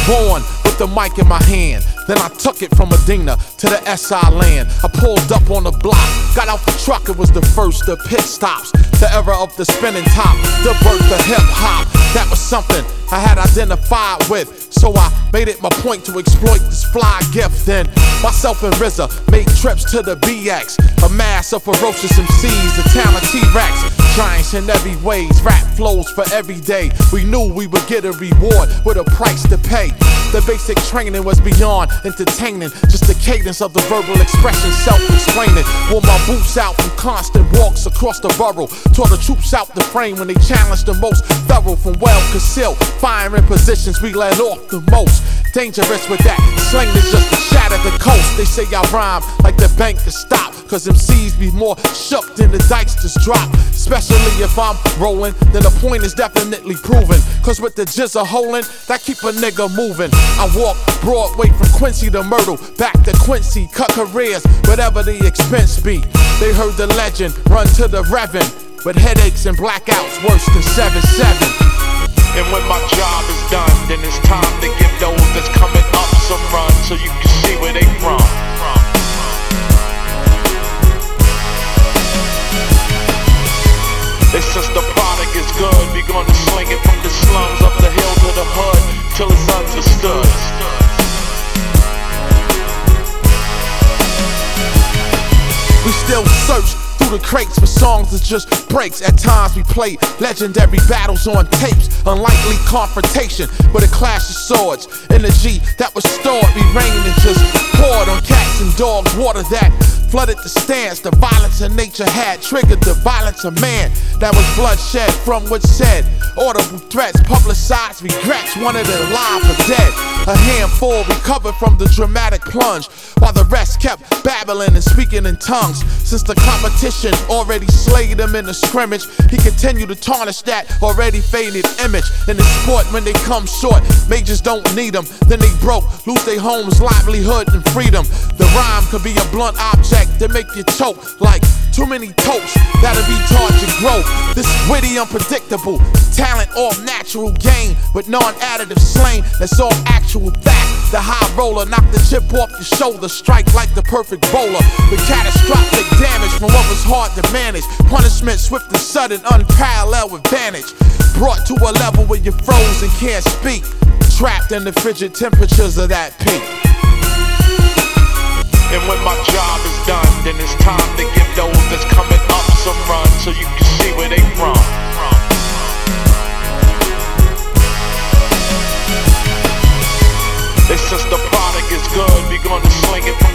born with the mic in my hand. Then I took it from Medina to the SI land. I pulled up on the block, got out the truck, it was the first of pit stops. The era of the spinning top, the birth of hip hop. That was something I had identified with, so I made it my point to exploit this fly gift. Then myself and RZA made trips to the BX, a mass of ferocious MCs, the town of T-Rex. Giants in every ways, rap flows for every day. We knew we would get a reward with a price to pay. The basic training was beyond entertaining, just the cadence of the verbal expression, self-explaining. Wore my boots out from constant walks across the borough. Tore the troops out the frame when they challenged the most thorough. From well concealed, firing positions we let off the most. Dangerous with that slang is just to shatter the coast. They say I rhyme like the bank to stop, cause MCs be more shook than the dice just drop. Especially if I'm rolling, then the point is definitely proven. Cause with the jizzer holding, that keep a nigga moving. I walk Broadway from Quincy to Myrtle, back to Quincy, cut careers, whatever the expense be. They heard the legend, run to the Reverend, with headaches and blackouts worse than 7-7. And when my job is done, then it's time to give those that's coming up some run, so you can see where they from. And since the product is good, we gonna sling it from the slums up the hill to the hood, till it's understood. We still search through the crates for songs that just breaks. At times we play legendary battles on tapes, unlikely confrontation with a clash of swords. Energy that was stored, we reigned and just poured on cats and dogs. Water that flooded the stands. The violence in nature had triggered the violence of man. That was bloodshed from what's said. Audible threats, publicized regrets, wanted it alive or dead. A handful recovered from the dramatic plunge, while the rest kept babbling and speaking in tongues. Since the competition already slayed him in the scrimmage, he continued to tarnish that already faded image. In the sport, when they come short, majors don't need them. Then they broke, lose their homes, livelihood, and freedom. The rhyme could be a blunt object to make you choke, like too many totes that'll retard your growth. This witty, unpredictable talent, all natural gain with non-additive slang. That's all actual fact. The high roller knock the chip off your shoulder, strike like the perfect bowler with catastrophic damage from what was hard to manage. Punishment swift and sudden, unparalleled advantage. Brought to a level where you're frozen, can't speak. Trapped in the frigid temperatures of that peak. And when my job is done, then it's time to give those that's coming up some run, so you can see where they from. And since the product is good, we gonna sling it from